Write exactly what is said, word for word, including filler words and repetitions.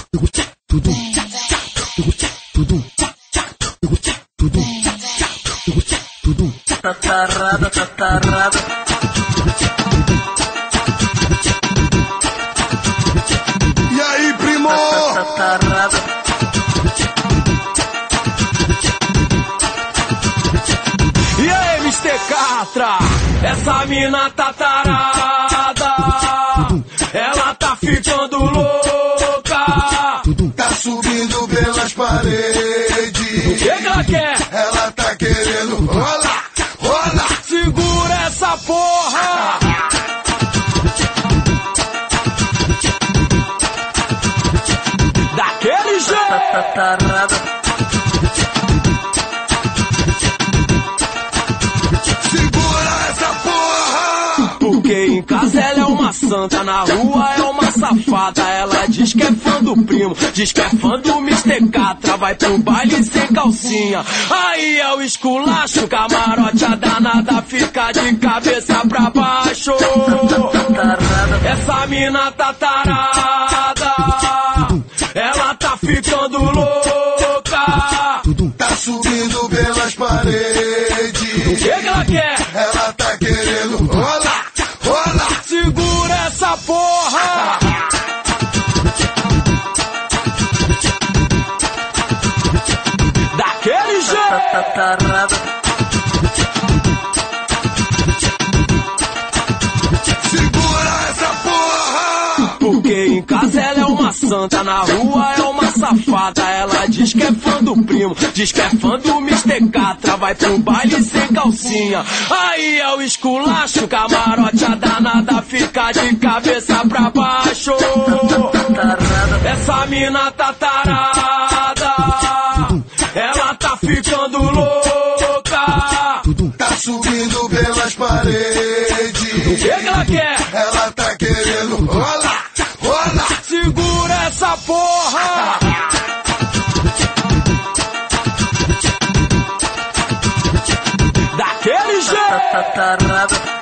Tatarada, tatarada. E aí, primo? Tatarada. E aí, mister Catra? Essa mina tá tarada, ela tá ficando louca, tá subindo pelas paredes. O que ela quer? Ela tá querendo rolar, rolar. Segura essa porra! Daquele jeito! Tatarada. Porque em casa ela é uma santa, na rua é uma safada. Ela diz que é fã do primo, diz que é fã do mister Catra. Vai pro baile sem calcinha, aí é o esculacho. Camarote a danada fica de cabeça pra baixo. Essa mina tá tarada, ela tá ficando louca, tá subindo pelas paredes. O que ela quer? Ela tá querendo rolar, rolar. Segura essa porra! Daquele jeito! Tatarada. Segura essa porra! Porque em casa ela é uma santa, na rua é uma safada. Ela diz que é fã do primo, diz que é fã do mister Catra. Vai pro baile sem calcinha, aí é o esculacho. Camarote a danada fica de cabeça pra baixo. Essa mina tá tarada, ela tá ficando louca, tá subindo pelas paredes. O que ela quer? Ela tá querendo rolar, rolar. Segura essa porra! Daquele jeito! Tatarada.